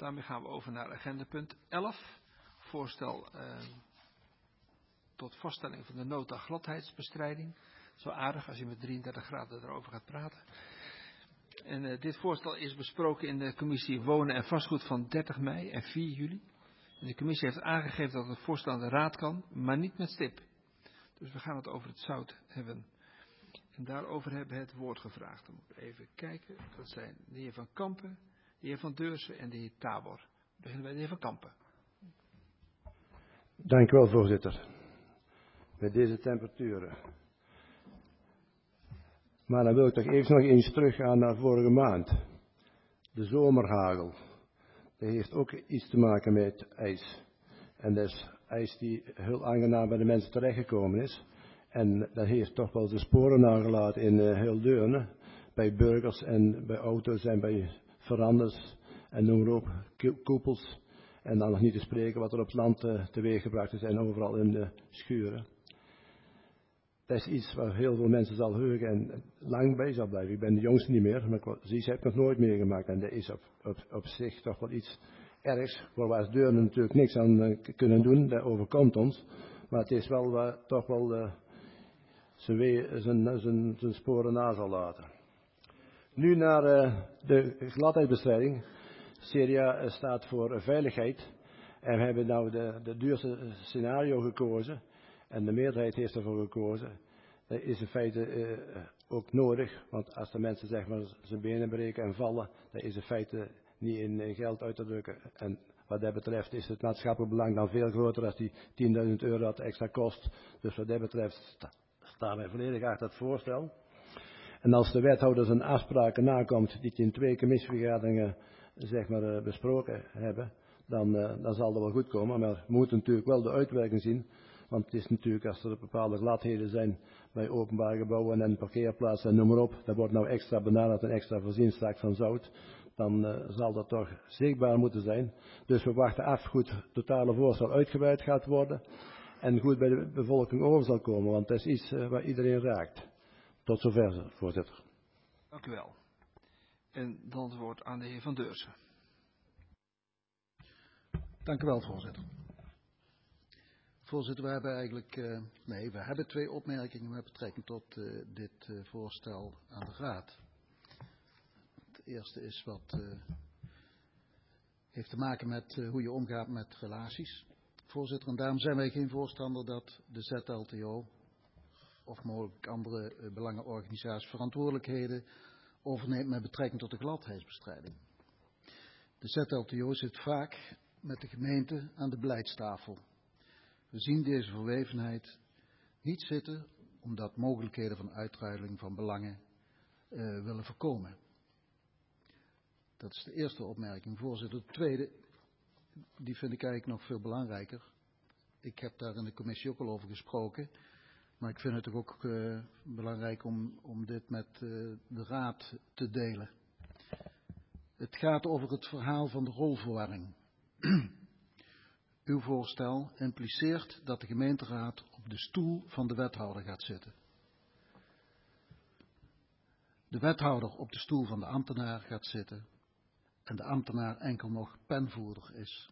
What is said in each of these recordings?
Daarmee gaan we over naar agendapunt 11. Voorstel tot vaststelling van de nota gladheidsbestrijding. Zo aardig als je met 33 graden erover gaat praten. En dit voorstel is besproken in de commissie Wonen en Vastgoed van 30 mei en 4 juli. En de commissie heeft aangegeven dat het voorstel aan de raad kan, maar niet met stip. Dus we gaan het over het zout hebben. En daarover hebben we het woord gevraagd. Dan moet ik even kijken. Dat zijn de heer Van Kampen, de heer Van Deursen en de heer Tabor. We beginnen bij de heer Van Kampen. Dank u wel, voorzitter. Met deze temperaturen. Maar dan wil ik toch even nog eens teruggaan naar vorige maand. De zomerhagel. Dat heeft ook iets te maken met ijs. En dat is ijs die heel aangenaam bij de mensen terechtgekomen is. En dat heeft toch wel de sporen nagelaten in heel Deurne. Bij burgers en bij auto's en bij verandas. En noem maar op, koepels. En dan nog niet te spreken wat er op het land teweeggebracht is en overal in de schuren. Dat is iets waar heel veel mensen zal heugen en lang bij zal blijven. Ik ben de jongste niet meer, maar zoiets heb ik nog nooit meegemaakt. En dat is op zich toch wel iets ergs, waar we als Deurne natuurlijk niks aan kunnen doen. Dat overkomt ons. Maar het is wel toch wel zijn sporen na zal laten. Nu naar de gladheidsbestrijding. CDA staat voor veiligheid. En we hebben nou de duurste scenario gekozen. En de meerderheid heeft ervoor gekozen. Dat is in feite ook nodig. Want als de mensen zeg maar zijn benen breken en vallen. Dat is in feite niet in geld uit te drukken. En wat dat betreft is het maatschappelijk belang dan veel groter als die 10.000 euro dat extra kost. Dus wat dat betreft staan wij volledig achter het voorstel. En als de wethouder zijn afspraken nakomt die in 2 commissievergaderingen zeg maar besproken hebben, dan zal dat wel goed komen. Maar we moeten natuurlijk wel de uitwerking zien. Want het is natuurlijk als er bepaalde gladheden zijn bij openbare gebouwen en parkeerplaatsen en noem maar op. Dat wordt nou extra benaderd en extra voorzien straks van zout. Dan zal dat toch zichtbaar moeten zijn. Dus we wachten af hoe het totale voorstel uitgebreid gaat worden. En goed bij de bevolking over zal komen. Want dat is iets waar iedereen raakt. Tot zover, voorzitter. Dank u wel. En dan het woord aan de heer Van Deursen. Dank u wel, voorzitter. Voorzitter, we hebben eigenlijk, we hebben 2 opmerkingen met betrekking tot dit voorstel aan de raad. Het eerste is heeft te maken met hoe je omgaat met relaties. Voorzitter, en daarom zijn wij geen voorstander dat de ZLTO of mogelijk andere belangenorganisaties verantwoordelijkheden overneemt met betrekking tot de gladheidsbestrijding. De ZLTO zit vaak met de gemeente aan de beleidstafel. We zien deze verwevenheid niet zitten omdat mogelijkheden van uitruiling van belangen willen voorkomen. Dat is de eerste opmerking, voorzitter. De tweede, die vind ik eigenlijk nog veel belangrijker. Ik heb daar in de commissie ook al over gesproken. Maar ik vind het toch ook belangrijk om dit met de raad te delen. Het gaat over het verhaal van de rolverwarring. Uw voorstel impliceert dat de gemeenteraad op de stoel van de wethouder gaat zitten. De wethouder op de stoel van de ambtenaar gaat zitten en de ambtenaar enkel nog penvoerder is.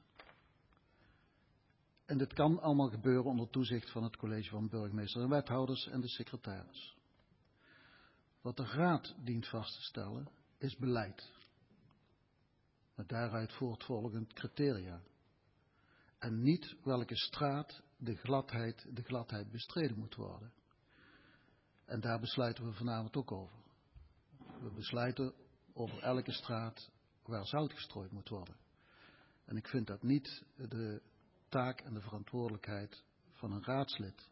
En dit kan allemaal gebeuren onder toezicht van het college van burgemeester en wethouders en de secretaris. Wat de raad dient vast te stellen is beleid. Met daaruit voortvolgend criteria. En niet welke straat de gladheid bestreden moet worden. En daar besluiten we vanavond ook over. We besluiten over elke straat waar zout gestrooid moet worden. En ik vind dat niet de taak en de verantwoordelijkheid van een raadslid.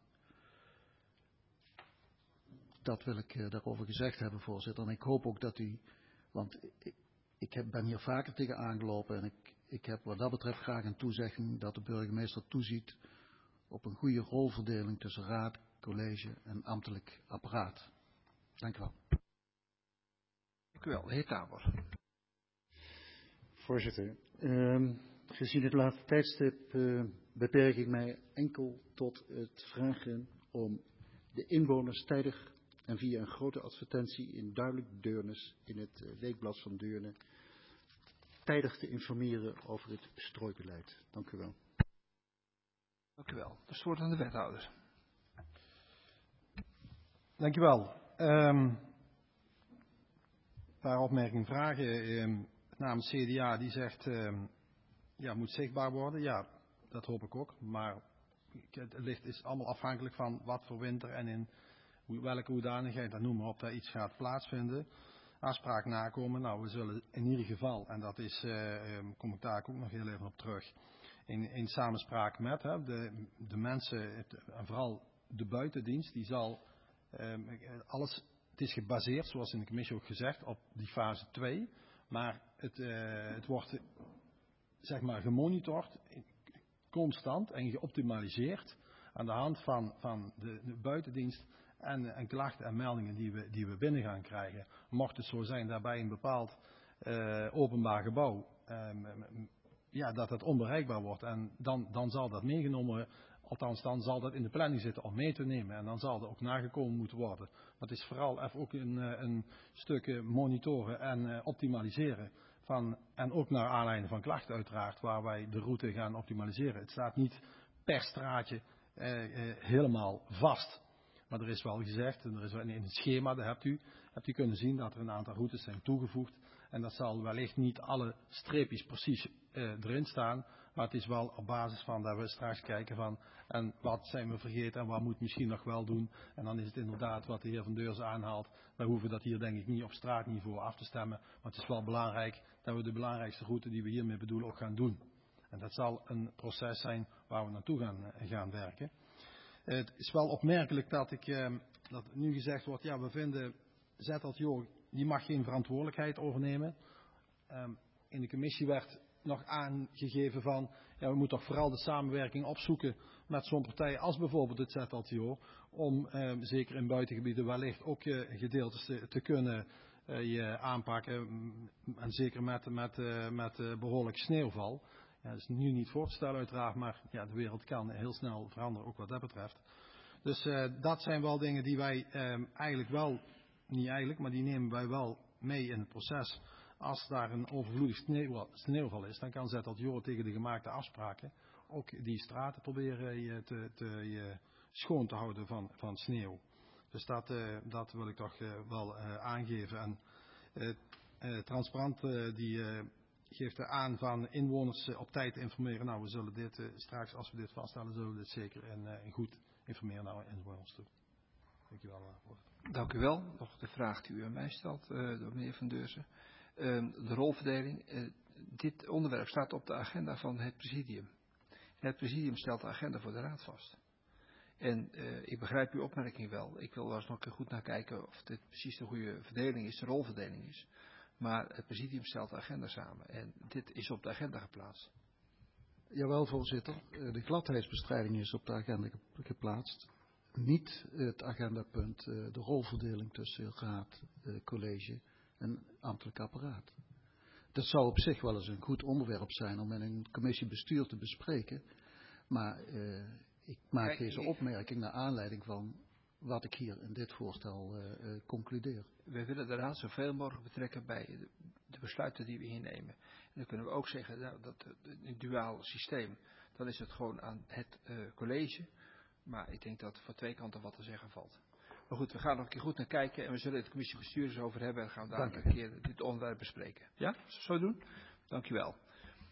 Dat wil ik daarover gezegd hebben, voorzitter. En ik hoop ook dat u, want ik ben hier vaker tegen aangelopen en ik heb wat dat betreft graag een toezegging dat de burgemeester toeziet op een goede rolverdeling tussen raad, college en ambtelijk apparaat. Dank u wel. Dank u wel, de heer Tabor. Voorzitter, gezien het late tijdstip beperk ik mij enkel tot het vragen om de inwoners tijdig en via een grote advertentie in duidelijk Deurnes in het weekblad van Deurne tijdig te informeren over het strooibeleid. Dank u wel. Dank u wel. De woord aan de wethouder. Dank u wel. Een paar opmerkingen, vragen. Namens CDA die zegt, moet zichtbaar worden. Ja, dat hoop ik ook. Maar het is allemaal afhankelijk van wat voor winter en in welke hoedanigheid, dan noem maar op, dat iets gaat plaatsvinden. Afspraak nakomen. Nou, we zullen in ieder geval, en dat is, kom ik daar ook nog heel even op terug, in samenspraak met de mensen, en vooral de buitendienst, die zal alles, het is gebaseerd, zoals in de commissie ook gezegd, op die fase 2. Maar het wordt, zeg maar, gemonitord, constant en geoptimaliseerd aan de hand van de buitendienst en klachten en meldingen die we binnen gaan krijgen. Mocht het zo zijn daarbij een bepaald openbaar gebouw, dat het onbereikbaar wordt, en dan zal dat meegenomen, althans dan zal dat in de planning zitten om mee te nemen. En dan zal er ook nagekomen moeten worden. Maar het is vooral even ook een stuk monitoren en optimaliseren. En ook naar aanleiding van klachten uiteraard, waar wij de route gaan optimaliseren. Het staat niet per straatje helemaal vast. Maar er is wel gezegd, en er is in het schema, dat hebt u kunnen zien, dat er een aantal routes zijn toegevoegd. En dat zal wellicht niet alle streepjes precies erin staan. Maar het is wel op basis van dat we straks kijken van, en wat zijn we vergeten en wat moet misschien nog wel doen. En dan is het inderdaad wat de heer Van Deurzen aanhaalt. Wij hoeven dat hier denk ik niet op straatniveau af te stemmen. Maar het is wel belangrijk dat we de belangrijkste route die we hiermee bedoelen ook gaan doen. En dat zal een proces zijn waar we naartoe gaan werken. Het is wel opmerkelijk dat nu gezegd wordt, ja, we vinden ZLTO, die mag geen verantwoordelijkheid overnemen. In de commissie werd nog aangegeven van, ja, we moeten toch vooral de samenwerking opzoeken met zo'n partij als bijvoorbeeld het ZLTO, om zeker in buitengebieden wellicht ook gedeeltes te kunnen aanpakken, en zeker met behoorlijk sneeuwval. Ja, dat is nu niet voor te stellen uiteraard, maar ja, de wereld kan heel snel veranderen, ook wat dat betreft. Dus dat zijn wel dingen die wij eigenlijk wel, niet eigenlijk, maar die nemen wij wel mee in het proces. Als daar een overvloedig sneeuwval is, dan kan ZLTO tegen de gemaakte afspraken ook die straten proberen schoon te houden van sneeuw. Dus dat wil ik toch wel aangeven. En Transparant die geeft aan van inwoners op tijd te informeren. Nou, we zullen dit straks, als we dit vaststellen, zullen we dit zeker en goed informeren naar inwoners toe. Dank u wel. Dank u wel. Nog de vraag die u aan mij stelt, door meneer Van Deurzen. De rolverdeling. Dit onderwerp staat op de agenda van het presidium. En het presidium stelt de agenda voor de raad vast. En ik begrijp uw opmerking wel. Ik wil wel eens nog een keer goed naar kijken of dit precies de goede verdeling is, de rolverdeling is. Maar het presidium stelt de agenda samen. En dit is op de agenda geplaatst. Jawel, voorzitter. De gladheidsbestrijding is op de agenda geplaatst. Niet het agendapunt, de rolverdeling tussen raad, college en ambtelijk apparaat. Dat zou op zich wel eens een goed onderwerp zijn om in een commissiebestuur te bespreken. Maar ik maak deze opmerking naar aanleiding van wat ik hier in dit voorstel concludeer. We willen de raad zoveel mogelijk betrekken bij de besluiten die we hier nemen. En dan kunnen we ook zeggen, nou, dat een duaal systeem, dan is het gewoon aan het college. Maar ik denk dat voor twee kanten wat te zeggen valt. Maar goed, we gaan nog een keer goed naar kijken en we zullen het commissiebestuurders over hebben. En gaan we daar een keer dit onderwerp bespreken. Ja, zo doen? Dank u wel.